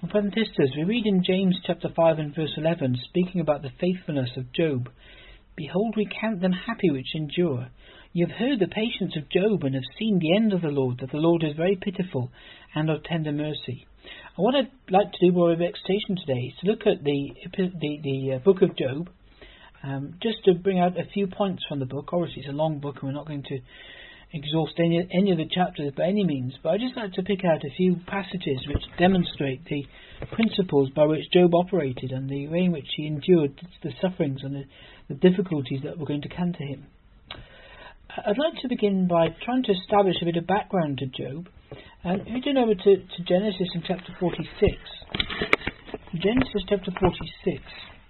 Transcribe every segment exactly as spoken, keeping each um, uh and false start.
My brothers and sisters, we read in James chapter five and verse eleven, speaking about the faithfulness of Job. Behold, we count them happy which endure. You have heard the patience of Job, and have seen the end of the Lord, that the Lord is very pitiful and of tender mercy. And what I'd like to do by way of exhortation today is to look at the the, the uh, book of Job, um, just to bring out a few points from the book. Obviously, it's a long book, and we're not going to exhaust any, any of the chapters by any means, but I'd just like to pick out a few passages which demonstrate the principles by which Job operated and the way in which he endured the sufferings and the, the difficulties that were going to come to him. I'd like to begin by trying to establish a bit of background to Job. And if you turn over to, to Genesis in chapter forty-six, Genesis chapter forty-six,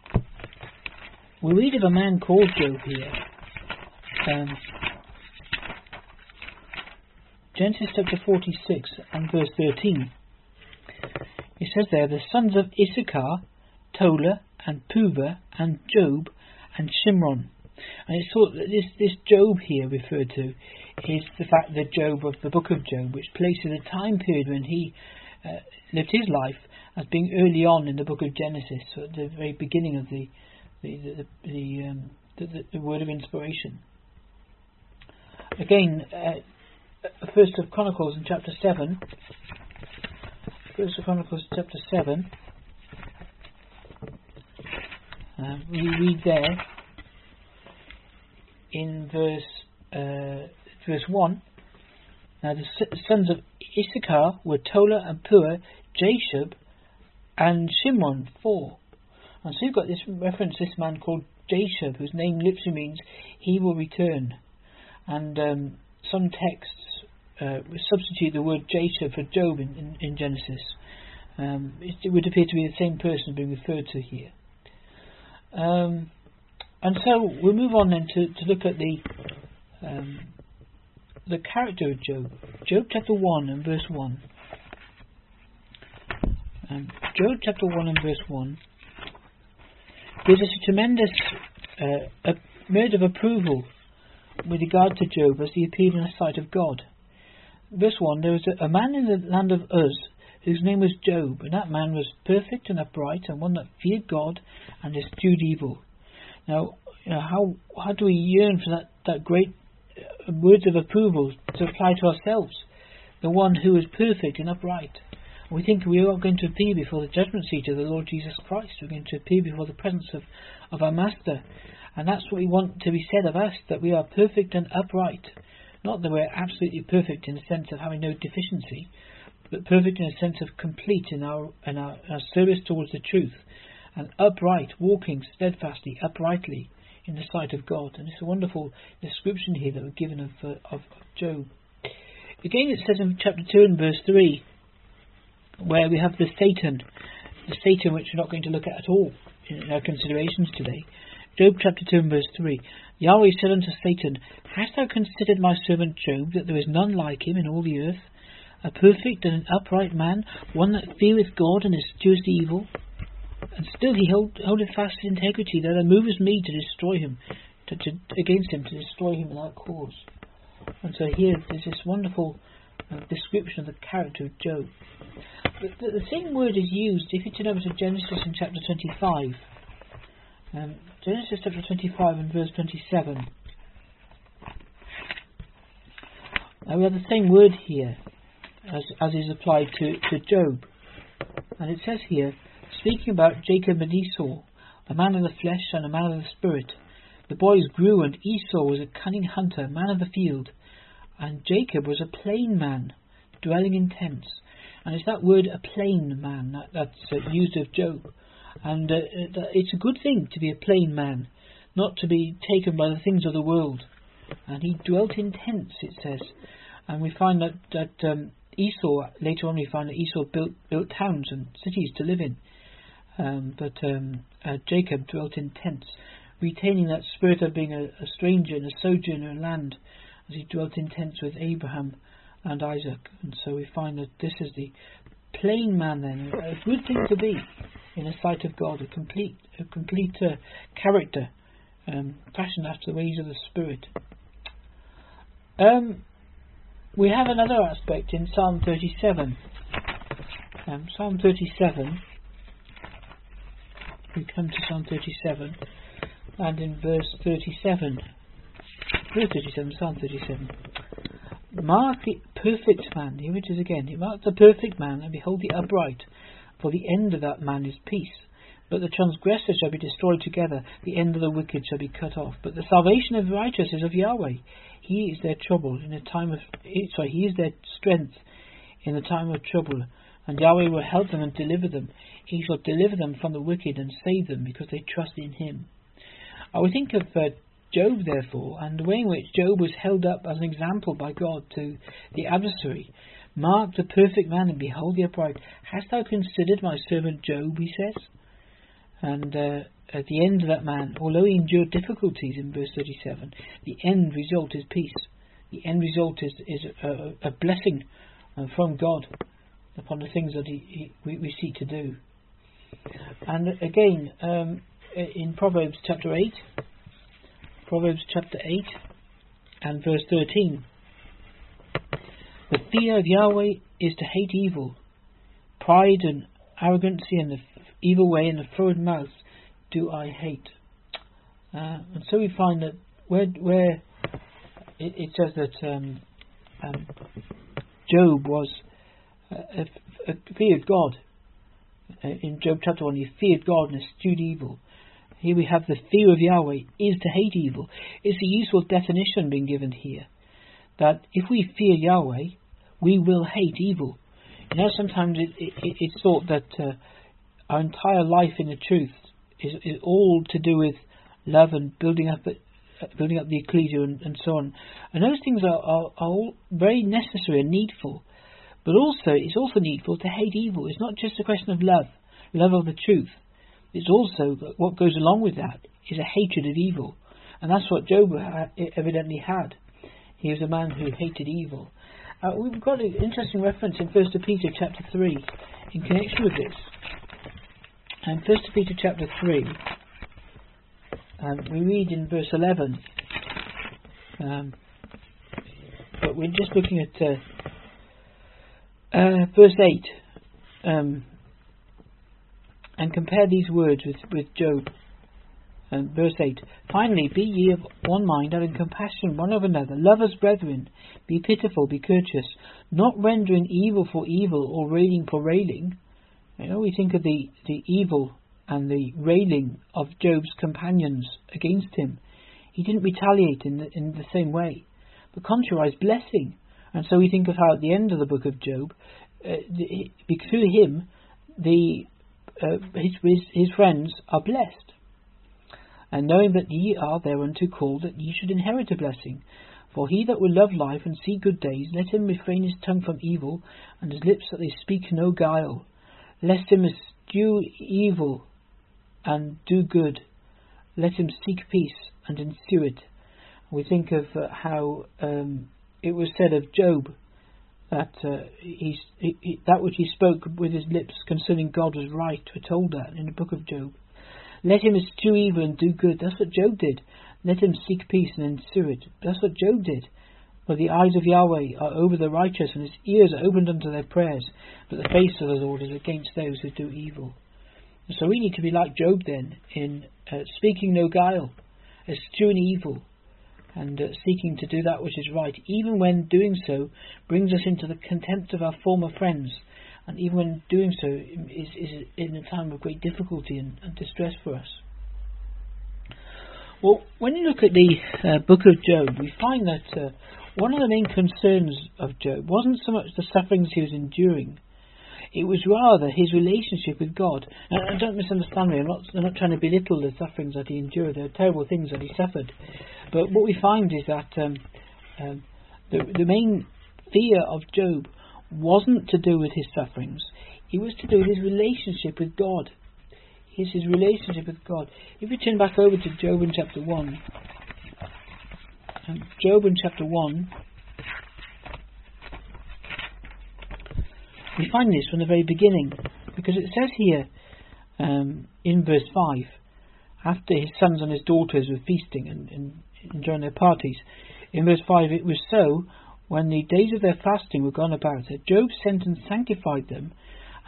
we read of a man called Job here. Um, Genesis chapter forty-six and verse thirteen. It says there, the sons of Issachar, Tola and Puvah and Job and Shimron. And it's thought that this, this Job here referred to is the fact that Job of the book of Job, which places a time period when he uh, lived his life as being early on in the book of Genesis, so at the very beginning of the the the, the, um, the, the, the word of inspiration. Again, uh, First of Chronicles in chapter seven. First of Chronicles chapter seven. Uh, we read there in verse uh, verse one. Now the sons of Issachar were Tola and Pua, Jashub, and Shimron, four. And so you've got this reference, this man called Jashub, whose name literally means he will return. And um, some texts uh, substitute the word Jashub for Job in, in, in Genesis. Um, it, it would appear to be the same person being referred to here. Um, and so we'll move on then to, to look at the um, the character of Job. Job chapter one and verse one. Um, Job chapter one and verse one gives us a tremendous uh, a word of approval with regard to Job as he appeared in the sight of God. Verse one, there was a, a man in the land of Uz whose name was Job, and that man was perfect and upright, and one that feared God and eschewed evil. Now, you know, how how do we yearn for that, that great uh, words of approval to apply to ourselves? The one who is perfect and upright. We think we are going to appear before the judgment seat of the Lord Jesus Christ. We're going to appear before the presence of, of our Master. And that's what we want to be said of us, that we are perfect and upright. Not that we're absolutely perfect in the sense of having no deficiency, but perfect in the sense of complete in our, in our, our service towards the truth. And upright, walking steadfastly, uprightly in the sight of God. And it's a wonderful description here that we're given of, uh, of, of Job. Again, it says in chapter two and verse three, where we have the Satan, the Satan which we're not going to look at at all in our considerations today. Job chapter two and verse three. Yahweh said unto Satan, hast thou considered my servant Job, that there is none like him in all the earth, a perfect and an upright man, one that feareth God and escheweth evil? And still he hold, holdeth fast his integrity, that thou movest me to destroy him, to, to, against him, to destroy him without cause. And so here there's this wonderful uh, description of the character of Job. The, the, the same word is used if you turn over to Genesis in chapter twenty-five. Um, Genesis chapter twenty-five and verse twenty-seven. Now we have the same word here as, as is applied to, to Job. And it says here, speaking about Jacob and Esau, a man of the flesh and a man of the spirit. The boys grew, and Esau was a cunning hunter, man of the field, and Jacob was a plain man, dwelling in tents. And it's that word, a plain man, that, that's uh, used of Job. And uh, it's a good thing to be a plain man, not to be taken by the things of the world. And he dwelt in tents, it says. And we find that, that um, Esau, later on we find that Esau built, built towns and cities to live in. Um, but um, uh, Jacob dwelt in tents, retaining that spirit of being a, a stranger and a sojourner in land, as he dwelt in tents with Abraham and Isaac. And so we find that this is the plain man then, a good thing to be in the sight of God, a complete a complete uh, character, um, fashioned after the ways of the Spirit. Um, we have another aspect in Psalm thirty-seven. um, Psalm thirty-seven. We come to Psalm thirty-seven, and in verse thirty-seven, verse thirty-seven, Psalm thirty-seven. Mark the perfect man, here it is again. Mark the perfect man, and behold the upright, for the end of that man is peace. But the transgressors shall be destroyed together, the end of the wicked shall be cut off. But the salvation of the righteous is of Yahweh. He is their trouble in a time of sorry, He is their strength in the time of trouble. And Yahweh will help them and deliver them. He shall deliver them from the wicked and save them, because they trust in Him. I would think of uh, Job, therefore, and the way in which Job was held up as an example by God to the adversary. Mark the perfect man, and behold the upright. Hast thou considered my servant Job, he says. And uh, at the end of that man, although he endured difficulties in verse thirty-seven, the end result is peace. The end result is, is a, a blessing uh, from God upon the things that he, he, we, we seek to do. And again, um, in Proverbs chapter eight, Proverbs chapter eight and verse thirteen, the fear of Yahweh is to hate evil. Pride and arrogancy and the evil way and the forward mouth do I hate. Uh, and so we find that where where it, it says that um, um, Job was uh, a, a feared God. Uh, in Job chapter one, he feared God and eschewed evil. Here we have the fear of Yahweh is to hate evil. It's a useful definition being given here, that if we fear Yahweh, we will hate evil. You know, sometimes it, it, it's thought that uh, our entire life in the truth is, is all to do with love and building up it, uh, building up the ecclesia and, and so on. And those things are, are, are all very necessary and needful. But also, it's also needful to hate evil. It's not just a question of love, love of the truth. It's also, what goes along with that is a hatred of evil. And that's what Job evidently had. He was a man who hated evil. Uh, we've got an interesting reference in First Peter chapter three in connection with this. And First Peter chapter three, um, we read in verse eleven, um, but we're just looking at uh, uh, verse eight, um, and compare these words with, with Job. Um, verse eight, finally, be ye of one mind, having compassion one of another, love as brethren, be pitiful, be courteous, not rendering evil for evil or railing for railing. You know, we think of the, the evil and the railing of Job's companions against him. He didn't retaliate in the, in the same way, but contrarized blessing. And so we think of how at the end of the book of Job, uh, the, through him, the uh, his, his his friends are blessed. And knowing that ye are thereunto called, that ye should inherit a blessing. For he that will love life and see good days, let him refrain his tongue from evil, and his lips that they speak no guile. Lest him eschew evil and do good. Let him seek peace and ensue it. We think of uh, how um, it was said of Job that uh, he, he, that which he spoke with his lips concerning God was right. We're told that in the book of Job. Let him eschew evil and do good. That's what Job did. Let him seek peace and ensue it. That's what Job did. For the eyes of Yahweh are over the righteous, and his ears are opened unto their prayers. But the face of the Lord is against those who do evil. And so we need to be like Job then, in uh, speaking no guile, eschewing evil, and uh, seeking to do that which is right, even when doing so brings us into the contempt of our former friends, and even when doing so is, is in a time of great difficulty and, and distress for us. Well, when you look at the uh, book of Job, we find that uh, one of the main concerns of Job wasn't so much the sufferings he was enduring, it was rather his relationship with God. And don't misunderstand me, I'm not, I'm not trying to belittle the sufferings that he endured. There are terrible things that he suffered. But what we find is that um, um, the, the main fear of Job wasn't to do with his sufferings. It was to do with his relationship with God. It's his relationship with God. If we turn back over to Job in chapter one, um, Job in chapter one, we find this from the very beginning, because it says here um, in verse five, after his sons and his daughters were feasting and, and enjoying their parties, in verse five, it was so, when the days of their fasting were gone about, that Job sent and sanctified them,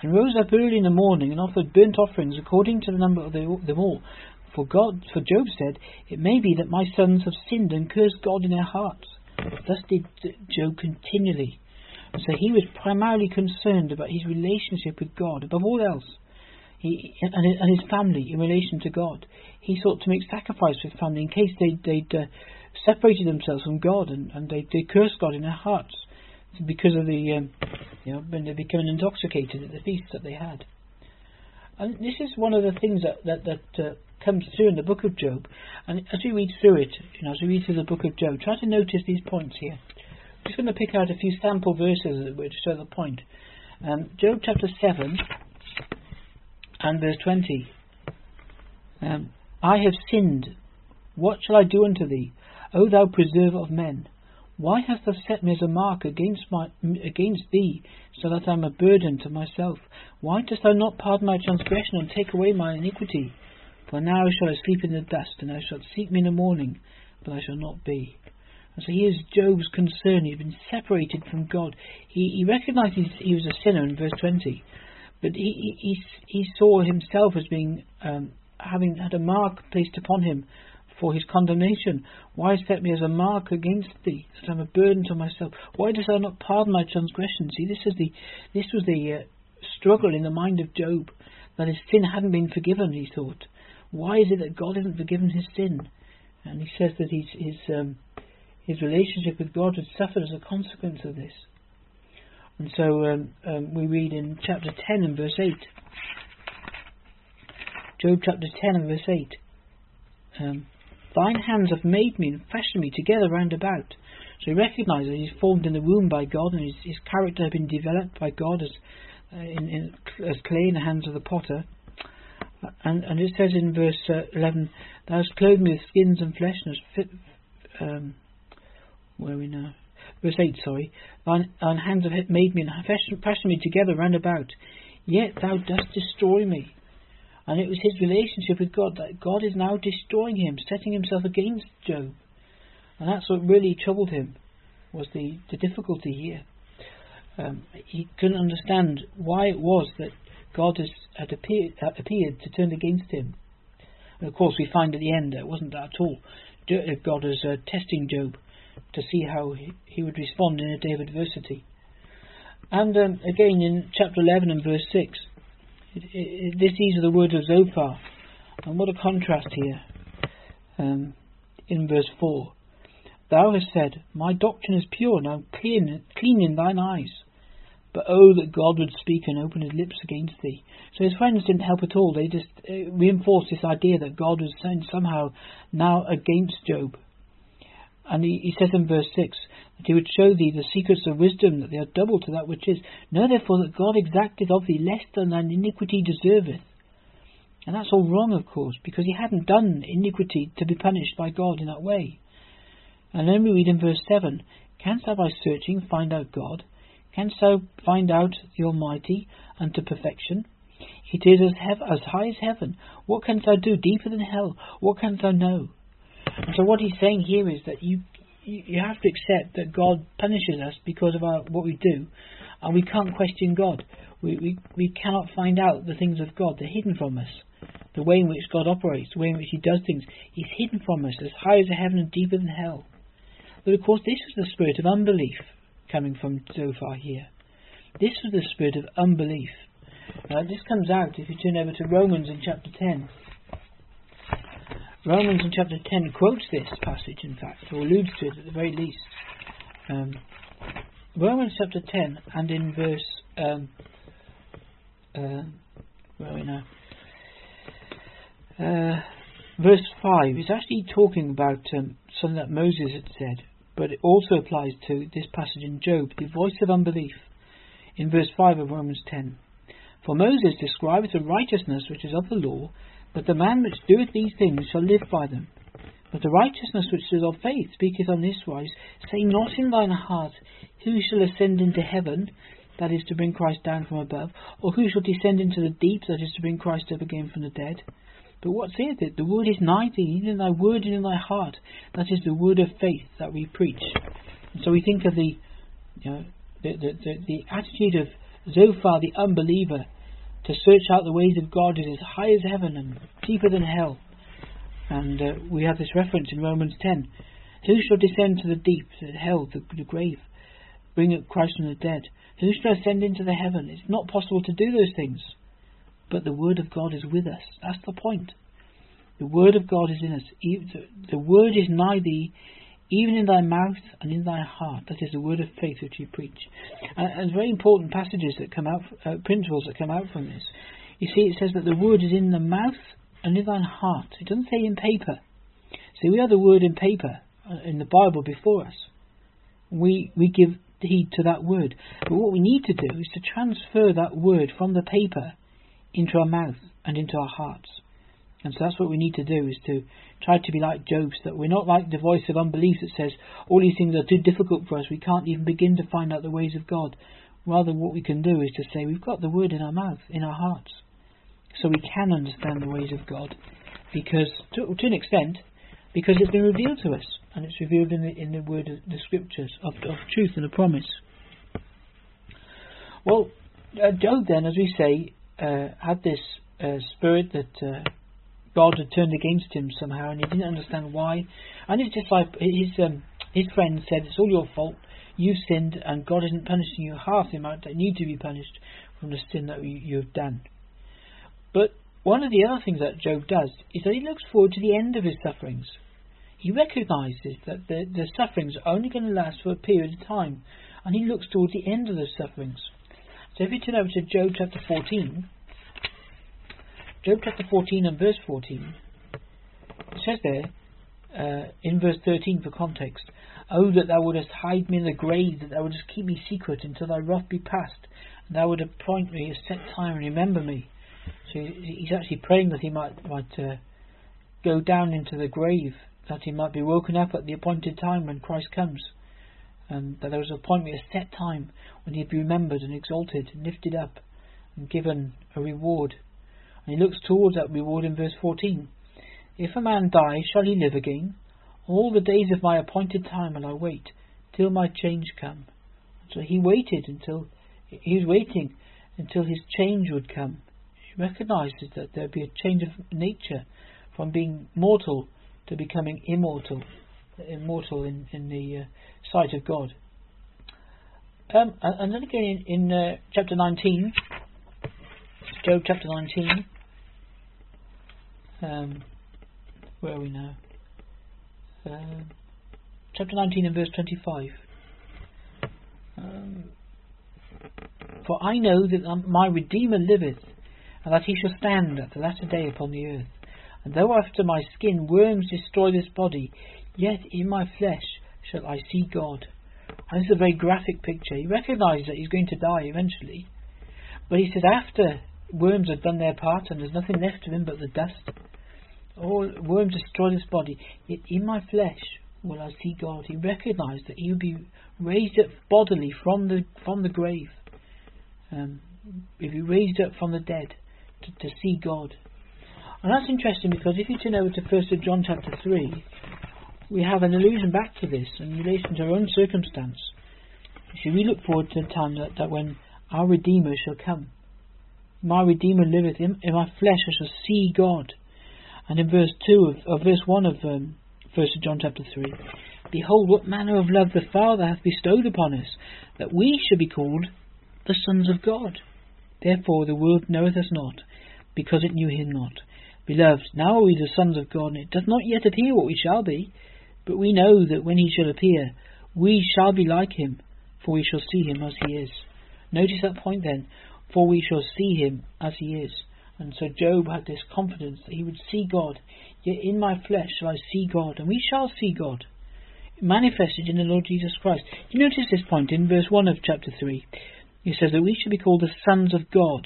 and rose up early in the morning, and offered burnt offerings according to the number of them all. For God, for Job said, "It may be that my sons have sinned and cursed God in their hearts." Thus did Job continually. And so he was primarily concerned about his relationship with God above all else. He and his family in relation to God. He sought to make sacrifice with family in case they'd, they'd uh, separated themselves from God, and, and they they cursed God in their hearts because of the um, you know when they became intoxicated at the feast that they had. And this is one of the things that that that uh, comes through in the book of Job. And as we read through it, you know, as we read through the book of Job, try to notice these points here. I'm just going to pick out a few sample verses which show the point. Um, Job chapter seven and verse twenty. Um, I have sinned. What shall I do unto thee, O thou preserver of men? Why hast thou set me as a mark against my against thee, so that I am a burden to myself? Why dost thou not pardon my transgression and take away my iniquity? For now shall I sleep in the dust, and thou shalt seek me in the morning, but I shall not be. And so here's Job's concern. He's been separated from God. He, he recognised he was a sinner in verse twenty, but he he, he saw himself as being um, having had a mark placed upon him for his condemnation. Why set me as a mark against thee, that I am a burden to myself? Why dost thou not pardon my transgression? See, this is the this was the uh, struggle in the mind of Job, that his sin hadn't been forgiven. He thought, why is it that God hasn't forgiven his sin? And he says that his his um, his relationship with God had suffered as a consequence of this. And so um, um, we read in chapter ten and verse eight. Job chapter ten and verse eight. Um, Thine hands have made me and fashioned me together round about. So he recognises that he's formed in the womb by God, and his, his character had been developed by God as uh, in, in, as clay in the hands of the potter. And, and it says in verse uh, eleven, Thou hast clothed me with skins and flesh, and hast fit. Um, where are we now? Verse eight, sorry. Thine, thine hands have made me and fashioned, fashioned me together round about. Yet thou dost destroy me. And it was his relationship with God that God is now destroying him, setting himself against Job. And that's what really troubled him, was the, the difficulty here. Um, he couldn't understand why it was that God has, had appeared, uh, appeared to turn against him. And of course we find at the end that it wasn't that at all. God was uh, testing Job to see how he, he would respond in a day of adversity. And um, again in chapter eleven and verse six, It, it, this, these are the words of Zophar, and what a contrast here. Um, in verse four, Thou hast said, My doctrine is pure, now clean, clean in thine eyes. But oh, that God would speak and open his lips against thee. So his friends didn't help at all. They just uh, reinforced this idea that God was somehow now against Job. And he, he says in verse six, that he would show thee the secrets of wisdom, that they are double to that which is. Know therefore that God exacted of thee less than thine iniquity deserveth. And that's all wrong, of course, because he hadn't done iniquity to be punished by God in that way. And then we read in verse seven, Canst thou by searching find out God? Canst thou find out the Almighty unto perfection? It is as, hev- as high as heaven. What canst thou do? Deeper than hell. What canst thou know? And so what he's saying here is that you you have to accept that God punishes us because of our, what we do, and we can't question God. We, we we cannot find out the things of God. They're hidden from us. The way in which God operates, the way in which he does things, is hidden from us, as high as the heaven and deeper than hell. But of course this is the spirit of unbelief coming from Zophar here. This is the spirit of unbelief. Now this comes out if you turn over to Romans in chapter ten. Romans in chapter ten quotes this passage, in fact, or alludes to it at the very least. Um, Romans chapter ten, and in verse um, uh, where are we now? Uh, verse five is actually talking about um, something that Moses had said, but it also applies to this passage in Job, the voice of unbelief. In verse five of Romans ten, For Moses describeth the righteousness which is of the law, that the man which doeth these things shall live by them. But the righteousness which is of faith speaketh on this wise, Say not in thine heart, Who shall ascend into heaven, that is to bring Christ down from above, or who shall descend into the deep, that is to bring Christ up again from the dead? But what saith it? The word is nigh thee, even in thy word and in thy heart. That is the word of faith that we preach. And so we think of the, you know, the the, the, the attitude of So far the unbeliever, to search out the ways of God, is as high as heaven and deeper than hell. And uh, we have this reference in Romans ten. Who shall descend to the deep, to hell, the, the grave, bring up Christ from the dead? Who shall ascend into the heaven? It's not possible to do those things. But the Word of God is with us. That's the point. The Word of God is in us. The Word is nigh thee, even in thy mouth and in thy heart. That is the word of faith which you preach. And, and very important passages that come out, uh, principles that come out from this. You see, it says that the Word is in the mouth and in thine heart. It doesn't say in paper. See, we have the Word in paper in the Bible before us. We we give heed to that Word. But what we need to do is to transfer that Word from the paper into our mouth and into our hearts. And so that's what we need to do, is to try to be like Job, so that we're not like the voice of unbelief that says all these things are too difficult for us, we can't even begin to find out the ways of God. Rather, what we can do is to say we've got the Word in our mouth, in our hearts, so we can understand the ways of God, because to, to an extent, because it's been revealed to us, and it's revealed in the in the word of the scriptures of, of truth and a promise. Well, uh, Job then, as we say, uh, had this uh, spirit that uh, God had turned against him somehow, and he didn't understand why. And his disciple, his um, his friend said, "It's all your fault. You sinned, and God isn't punishing you half the amount that need to be punished from the sin that you, you have done." But one of the other things that Job does is that he looks forward to the end of his sufferings. He recognises that the, the sufferings are only going to last for a period of time, and he looks towards the end of those sufferings. So if you turn over to Job chapter fourteen, Job chapter fourteen and verse fourteen, it says there, uh, in verse thirteen for context, "Oh, that thou wouldest hide me in the grave, that thou wouldest keep me secret until thy wrath be past, and thou wouldst appoint me a set time and remember me." So he's actually praying that he might, might uh, go down into the grave, that he might be woken up at the appointed time when Christ comes, and that there was appoint me a set time when he'd be remembered and exalted and lifted up and given a reward. And he looks towards that reward in verse fourteen. "If a man die, shall he live again? All the days of my appointed time will I wait, till my change come." So he waited until, he was waiting until his change would come. He recognises that there would be a change of nature from being mortal to becoming immortal, immortal in, in the uh, sight of God. Um, and then again in, in uh, chapter nineteen, Job chapter nineteen, um, where are we now? Uh, chapter nineteen and verse twenty-five. Um, "For I know that my Redeemer liveth, and that he shall stand at the latter day upon the earth. And though after my skin worms destroy this body, yet in my flesh shall I see God." And this is a very graphic picture. He recognises that he's going to die eventually, but he says after worms have done their part and there's nothing left of him but the dust, all worms destroy this body, yet in my flesh will I see God. He recognised that he would be raised up bodily from the from the grave, um, he'd be raised up from the dead to, to see God. And that's interesting, because if you turn over to First John chapter three, we have an allusion back to this in relation to our own circumstance. You see, we look forward to the time that, that when our Redeemer shall come. "My Redeemer liveth, in, in my flesh I shall see God." And in verse two of, of verse one of um, First John chapter three, "Behold, what manner of love the Father hath bestowed upon us, that we should be called the sons of God. Therefore the world knoweth us not, because it knew him not. Beloved, now are we the sons of God, and it doth not yet appear what we shall be, but we know that when he shall appear, we shall be like him, for we shall see him as he is." Notice that point then, for we shall see him as he is. And so Job had this confidence that he would see God. "Yet in my flesh shall I see God," and we shall see God manifested in the Lord Jesus Christ. You notice this point in verse one of chapter three. He says that we should be called the sons of God.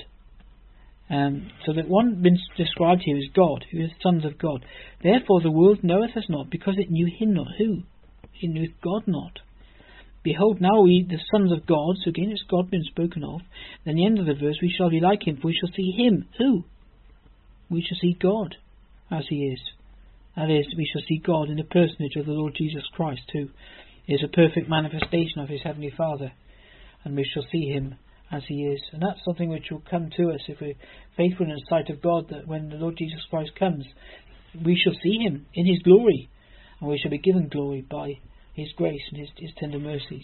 Um, so that one been described here is God, who is sons of God. "Therefore the world knoweth us not, because it knew him not." Who? It knew God not. "Behold, now we the sons of God." So again it's God been spoken of. Then the end of the verse, "We shall be like him, for we shall see him." Who? We shall see God as he is. That is, we shall see God in the personage of the Lord Jesus Christ, who is a perfect manifestation of his heavenly Father. And we shall see him as he is. And that's something which will come to us if we're faithful in the sight of God, that when the Lord Jesus Christ comes, we shall see him in his glory, and we shall be given glory by his grace and his, his tender mercies.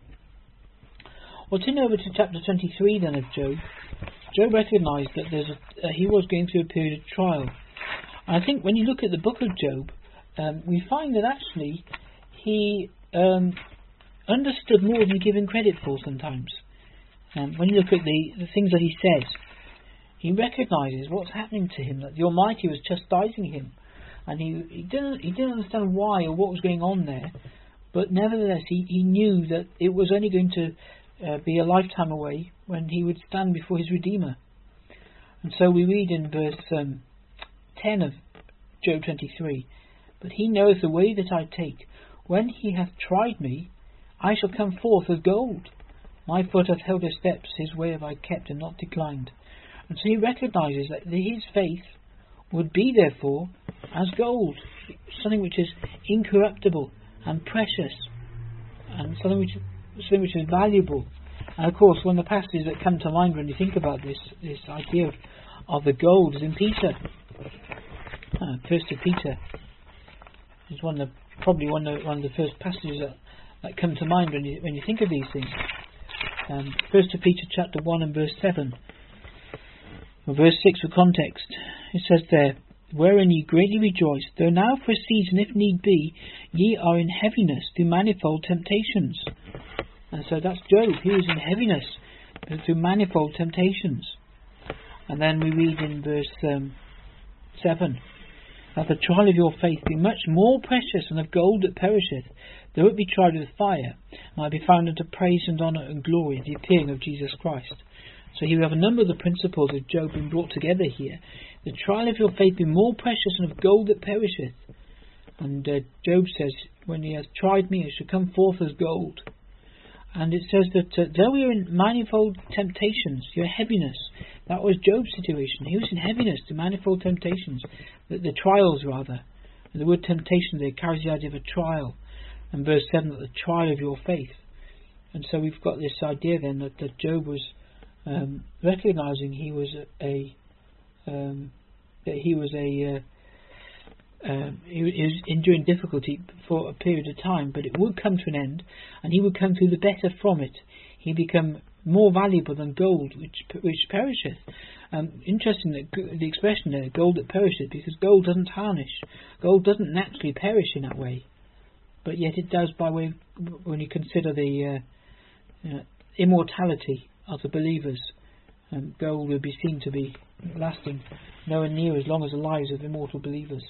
Well, turn over to chapter twenty-three then of Job. Job recognised that there's a, uh, he was going through a period of trial. And I think when you look at the book of Job, um, we find that actually he um, understood more than you give him credit for sometimes. Um, when you look at the, the things that he says, he recognises what's happening to him, that the Almighty was chastising him, and he, he didn't he didn't understand why or what was going on there, but nevertheless he, he knew that it was only going to uh, be a lifetime away when he would stand before his Redeemer. And so we read in verse um, ten of Job twenty-three, "But he knoweth the way that I take. When he hath tried me, I shall come forth as gold. My foot hath held his steps, his way have I kept and not declined." And so he recognises that his faith would be therefore as gold, something which is incorruptible and precious, and something which, something which is valuable. And of course, one of the passages that come to mind when you think about this, this idea of, of the gold is in Peter. Uh, First of Peter is one of the, probably one of, one of the first passages that, that come to mind when you when you think of these things. Um, First of Peter chapter one and verse seven. Well, verse six for context. It says there, "Wherein ye greatly rejoice, though now for a season, if need be, ye are in heaviness through manifold temptations." And so that's Job. He was in heaviness through manifold temptations. And then we read in verse um, seven, "That the trial of your faith be much more precious than of gold that perisheth, though it be tried with fire, might be found unto praise and honour and glory at the appearing of Jesus Christ." So here we have a number of the principles of Job being brought together here. The trial of your faith be more precious than of gold that perisheth. And uh, Job says, when he has tried me, it shall come forth as gold. And it says that uh, though we are in manifold temptations, your heaviness, that was Job's situation. He was in heaviness to manifold temptations, the, the trials rather. And the word temptation there carries the idea of a trial. And verse seven, that the trial of your faith. And so we've got this idea then that, that Job was um, recognising he was a, a um, that he was a uh, um, he, he was enduring difficulty for a period of time, but it would come to an end, and he would come through the better from it. He become more valuable than gold, which which perisheth. Um, interesting that the expression there, gold that perisheth, because gold doesn't tarnish. Gold doesn't naturally perish in that way, but yet it does by way of, when you consider the uh, uh, immortality of the believers. Um, gold will be seen to be lasting nowhere near as long as the lives of immortal believers.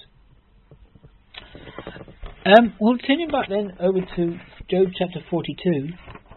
Um, well, turning back then over to Job chapter forty-two.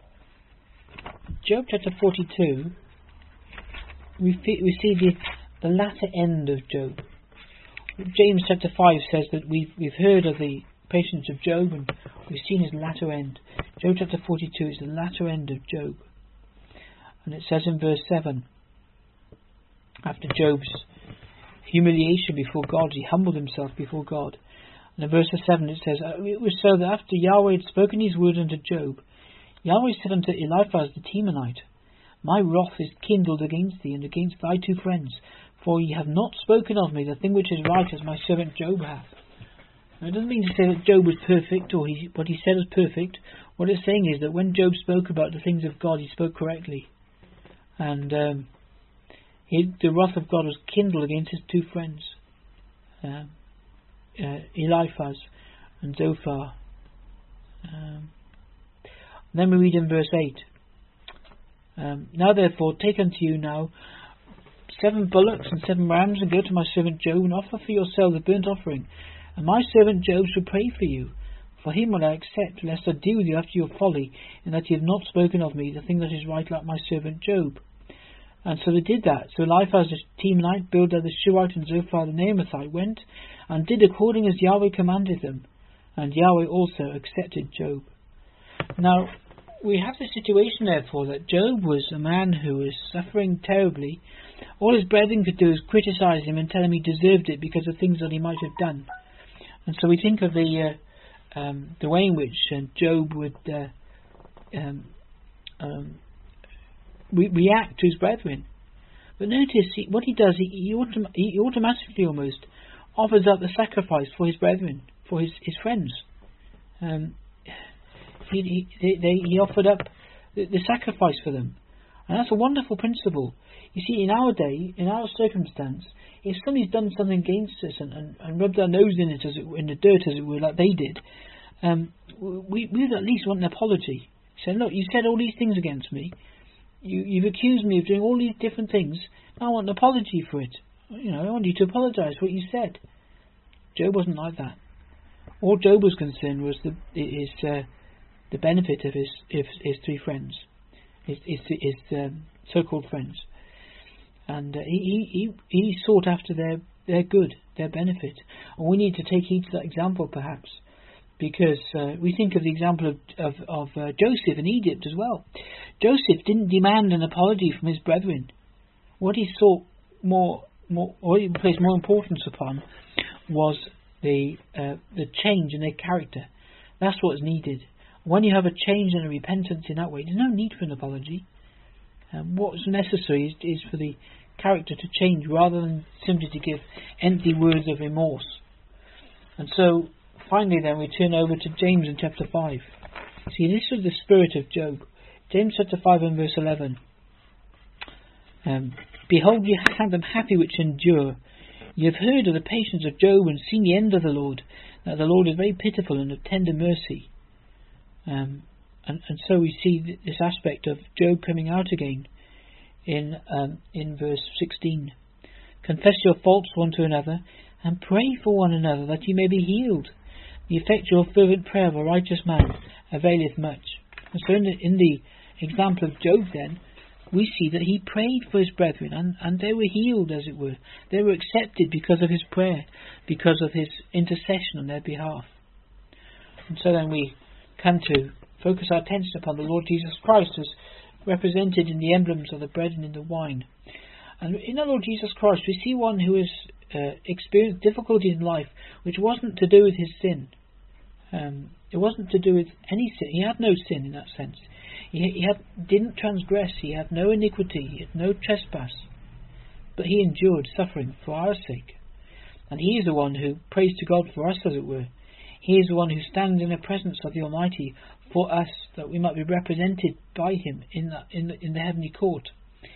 Job chapter forty-two, we, fe- we see the, the latter end of Job. James chapter five says that we've, we've heard of the patience of Job and we've seen his latter end. Job chapter forty-two is the latter end of Job. And it says in verse seven, after Job's humiliation before God, he humbled himself before God. And in verse seven it says, "It was so that after Yahweh had spoken his word unto Job, Yahweh said unto Eliphaz the Temanite, My wrath is kindled against thee and against thy two friends, for ye have not spoken of me the thing which is right, as my servant Job hath." Now, it doesn't mean to say that Job was perfect, or he, what he said was perfect. What it's saying is that when Job spoke about the things of God, he spoke correctly. And um, he, the wrath of God was kindled against his two friends, uh, uh, Eliphaz and Zophar. Um, then we read in verse eight, um, "Now therefore take unto you now seven bullocks and seven rams, and go to my servant Job, and offer for yourselves a burnt offering. And my servant Job shall pray for you. For him will I accept, lest I deal with you after your folly, in that ye have not spoken of me the thing that is right, like my servant Job." And so they did that. So Eliphaz the Temanite, Bildad the Shuhite, and Zophar the Naamathite went and did according as Yahweh commanded them. And Yahweh also accepted Job. Now, we have the situation, therefore, that Job was a man who was suffering terribly. All his brethren could do is criticise him and tell him he deserved it because of things that he might have done. And so we think of the uh, um, the way in which uh, Job would uh, um, um, re- react to his brethren. But notice he, what he does, he, he, autom- he automatically almost offers up the sacrifice for his brethren, for his, his friends. Um, he, he, they, they, he offered up the, the sacrifice for them. And that's a wonderful principle. You see, in our day, in our circumstance, if somebody's done something against us and, and, and rubbed our nose in it, as it, in the dirt, as it were, like they did, um, we we would at least want an apology. Say, look, you said all these things against me. You, you've accused me of doing all these different things. I want an apology for it. You know, I want you to apologise for what you said. Job wasn't like that. All Job was concerned was the his uh, the benefit of his his, his three friends, his his, his um, so-called friends, and uh, he, he he sought after their their good, their benefit. And we need to take heed to that example, perhaps, because uh, we think of the example of of, of uh, Joseph in Egypt as well. Joseph didn't demand an apology from his brethren. What he sought more, more, or he placed more importance upon, was the uh, the change in their character. That's what's needed. When you have a change and a repentance in that way, there's no need for an apology. Um, what's necessary is, is for the character to change, rather than simply to give empty words of remorse. And so, finally, then we turn over to James in chapter five. See, this is the spirit of Job. James chapter five and verse eleven. Um, Behold, ye have them happy which endure. Ye have heard of the patience of Job, and seen the end of the Lord, that the Lord is very pitiful and of tender mercy. Um, and, and so we see th- this aspect of Job coming out again in um, in verse sixteen. Confess your faults one to another, and pray for one another, that ye may be healed. The effectual fervent prayer of a righteous man availeth much. And so in the, in the example of Job, then, we see that he prayed for his brethren, and, and they were healed, as it were. They were accepted because of his prayer, because of his intercession on their behalf. And so then we come to focus our attention upon the Lord Jesus Christ, as represented in the emblems of the bread and in the wine. And in the Lord Jesus Christ, we see one who has uh, experienced difficulty in life, which wasn't to do with his sin. Um, it wasn't to do with any sin. He had no sin in that sense. He, he had, didn't transgress. He had no iniquity. He had no trespass. But he endured suffering for our sake. And he is the one who prays to God for us, as it were. He is the one who stands in the presence of the Almighty for us, that we might be represented by him in the, in the, in the heavenly court.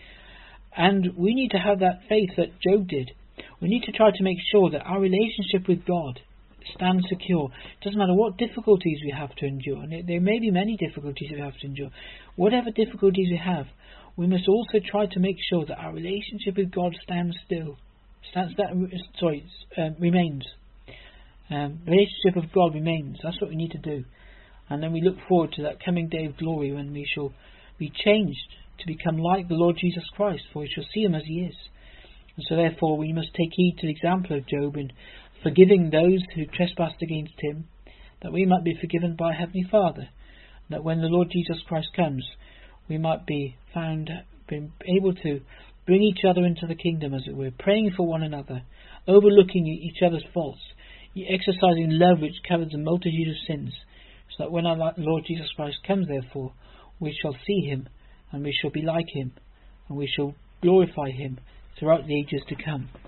And we need to have that faith that Job did. We need to try to make sure that our relationship with God stands secure. It doesn't matter what difficulties we have to endure, and there may be many difficulties we have to endure. Whatever difficulties we have, we must also try to make sure that our relationship with God stands still. Stands that sorry um, remains. Um, relationship of God remains. That's what we need to do. And then we look forward to that coming day of glory, when we shall be changed to become like the Lord Jesus Christ, for we shall see him as he is. And so therefore we must take heed to the example of Job in forgiving those who trespassed against him, that we might be forgiven by Heavenly Father, and that when the Lord Jesus Christ comes, we might be found being able to bring each other into the kingdom, as it were, praying for one another, overlooking each other's faults, exercising love which covers a multitude of sins, so that when our Lord Jesus Christ comes, therefore, we shall see him, and we shall be like him, and we shall glorify him throughout the ages to come.